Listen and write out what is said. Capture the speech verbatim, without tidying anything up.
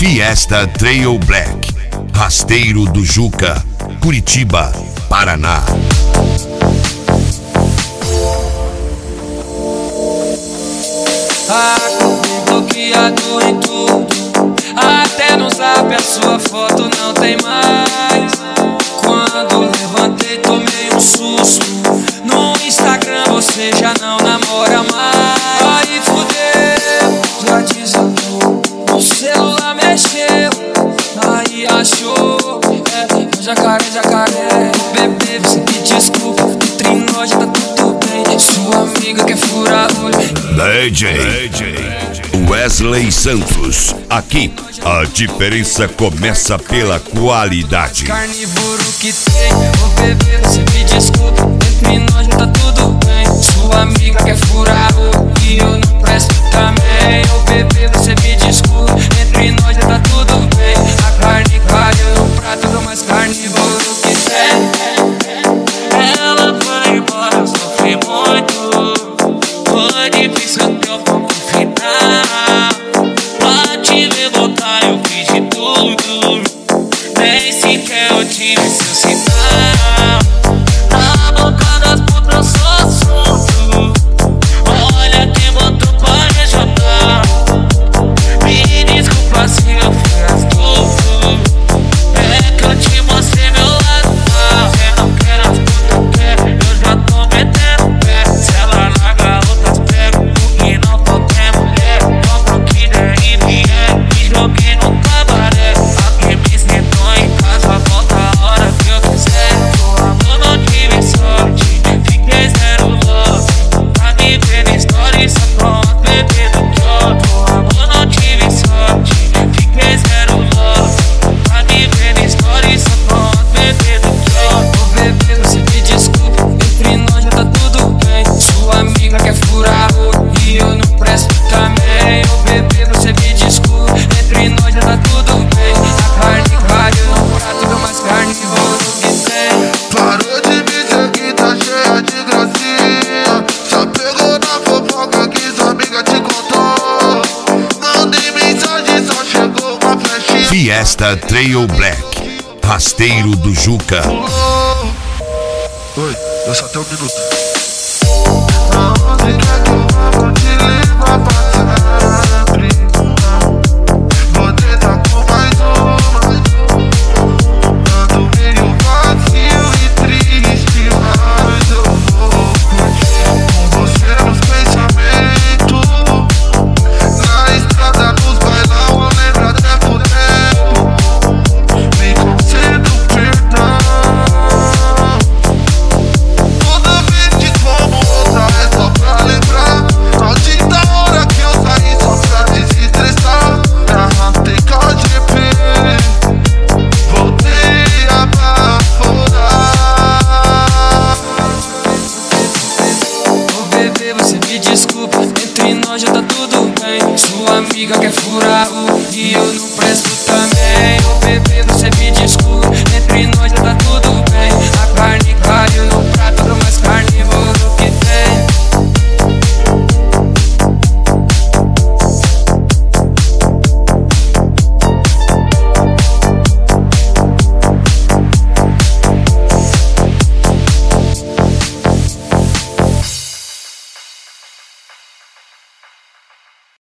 Fiesta Trail Black, Rasteiro do Juca, Curitiba, Paraná. Acordei bloqueado em tudo, até no zap a sua foto não tem mais. Quando levantei tomei um susto, no Instagram você já não namora mais. Aí fudeu, já desandou, o celular mexeu, aí achou, é, jacaré, jacaré. Bebê, você me desculpa, entre nós já tá tudo bem, sua amiga quer furar olho. D J Wesley Santos, aqui a diferença começa pela qualidade. Carnívoro que tem, ô bebê, você me desculpa, entre nós já tá tudo bem, sua amiga quer furar o e eu não presto também. Ô bebê, você me desculpa, entre nós já tá tudo bem, a carne caiu no prato do mais carnívoro que tem. Ela foi embora, eu sofri muito, foi difícil até o ponto final. Pra te ver voltar eu fiz de tudo, nem sequer eu tive seu sinal. Na boca das putas eu sou assunto, olha quem botou pra me jogar. Me desculpa se eu fui astuto, é que eu te mostrei meu lado mal. Você não quer as putas quer, eu já tô metendo pé. Se ela larga outras pego, porque não tô tendo mulher. Compra o que der e vier, me joguei no cabaré. Alguém me esquentou em casa, volta a hora que eu quiser. Seu amor não tive sorte, fiquei zero love. Pra me ver na história só pronto, bebê do Kyoto. Seu amor não tive sorte, fiquei zero love. Pra me ver na história só pronto, bebê do Kyoto. Ô bebê, você me desculpa, entre nós já tá tudo bem, sua amiga quer furar o e eu não presto também. Ô bebê, você me desculpa, entre nós já tá tudo bem, a carne caiu no prato do mais carnívoro que tem. Parou de me seguir, tá cheia de gracinha, já pegou na fofoca que sua amiga te contou. Mandei mensagem, só chegou uma flechinha. Fiesta Trail Black, Rasteiro do Juca. Oi, eu só tenho um minuto. Aonde quer que eu vá, vou te levar pra sempre. Vou tentar com mais uma. Ando meio vazio e triste, mas eu vou curtir com você nos pensamentos. Na estrada, nos bailão, eu lembro até por tempo. Me concedo perdão. Toda vez que tomo outra é só pra lembrar. Maldita hora que eu saí só pra desestressar. Me arrastei com a G P, voltei a baforar. Ô bebê, você me desculpa, entre nós já tá tudo bem, sua amiga quer furar o e eu não presto